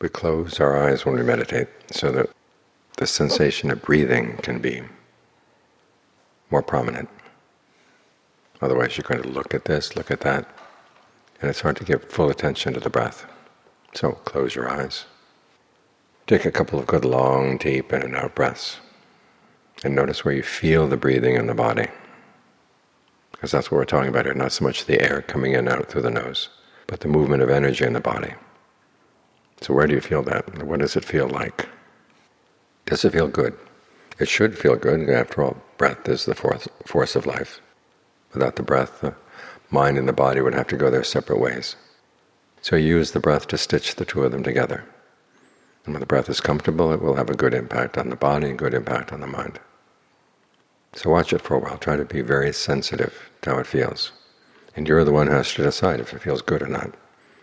We close our eyes when we meditate so that the sensation of breathing can be more prominent. Otherwise you're going to look at this, look at that, and it's hard to give full attention to the breath. So close your eyes. Take a couple of good long, deep in and out breaths, and notice where you feel the breathing in the body. Because that's what we're talking about here, not so much the air coming in and out through the nose, but the movement of energy in the body. So where do you feel that? What does it feel like? Does it feel good? It should feel good. After all, breath is the force of life. Without the breath, the mind and the body would have to go their separate ways. So use the breath to stitch the two of them together. And when the breath is comfortable, it will have a good impact on the body and good impact on the mind. So watch it for a while. Try to be very sensitive to how it feels. And you're the one who has to decide if it feels good or not.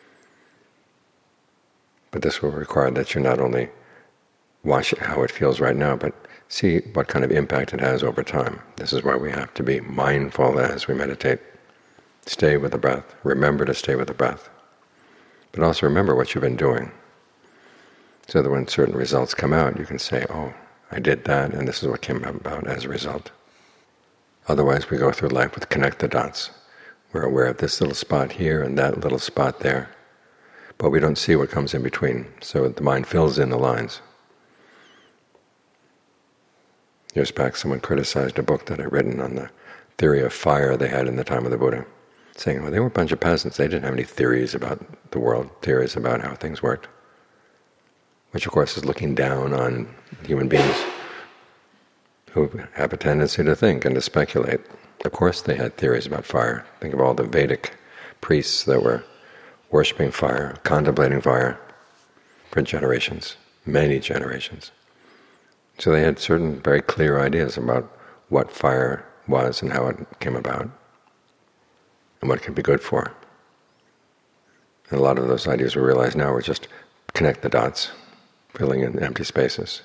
But this will require that you not only watch how it feels right now, but see what kind of impact it has over time. This is why we have to be mindful as we meditate. Stay with the breath. Remember to stay with the breath. But also remember what you've been doing, so that when certain results come out, you can say, oh, I did that, and this is what came about as a result. Otherwise, we go through life with connect the dots. We're aware of this little spot here and that little spot there, but we don't see what comes in between, so the mind fills in the lines. Years back, someone criticized a book that I'd written on the theory of fire they had in the time of the Buddha, saying, well, they were a bunch of peasants. They didn't have any theories about the world, theories about how things worked. Which, of course, is looking down on human beings who have a tendency to think and to speculate. Of course they had theories about fire. Think of all the Vedic priests that were worshipping fire, contemplating fire for generations, many generations. So they had certain very clear ideas about what fire was and how it came about and what it could be good for. And a lot of those ideas we realize now were just connect the dots, filling in empty spaces.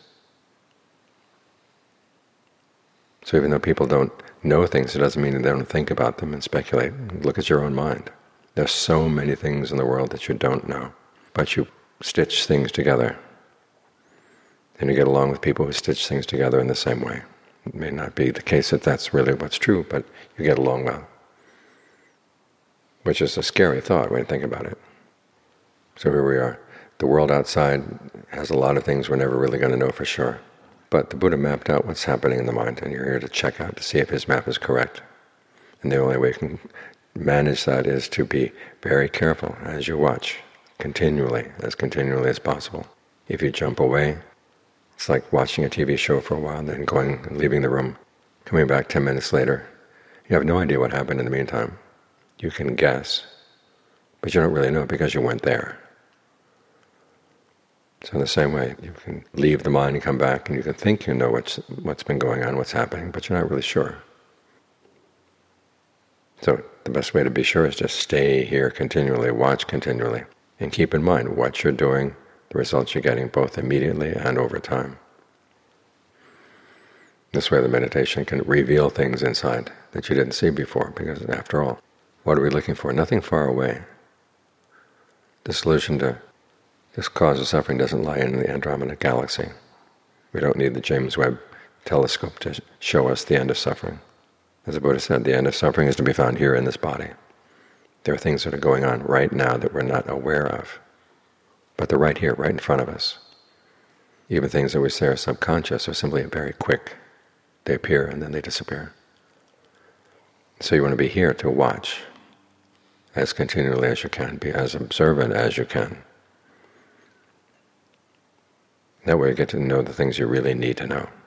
So even though people don't know things, it doesn't mean that they don't think about them and speculate. Look at your own mind. There's so many things in the world that you don't know, but you stitch things together. And you get along with people who stitch things together in the same way. It may not be the case that that's really what's true, but you get along well. Which is a scary thought when you think about it. So here we are. The world outside has a lot of things we're never really going to know for sure. But the Buddha mapped out what's happening in the mind, and you're here to check out to see if his map is correct. And the only way you can manage that is to be very careful as you watch, continually as possible. If you jump away, it's like watching a TV show for a while, and then going and leaving the room, coming back 10 minutes later. You have no idea what happened in the meantime. You can guess, but you don't really know because you weren't there. So in the same way, you can leave the mind and come back, and you can think you know what's been going on, what's happening, but you're not really sure. So the best way to be sure is just stay here continually, watch continually, and keep in mind what you're doing, the results you're getting both immediately and over time. This way the meditation can reveal things inside that you didn't see before, because after all, what are we looking for? Nothing far away. The solution to this cause of suffering doesn't lie in the Andromeda Galaxy. We don't need the James Webb telescope to show us the end of suffering. As the Buddha said, the end of suffering is to be found here in this body. There are things that are going on right now that we're not aware of, but they're right here, right in front of us. Even things that we say are subconscious are simply very quick. They appear and then they disappear. So you want to be here to watch as continually as you can, be as observant as you can. That way you get to know the things you really need to know.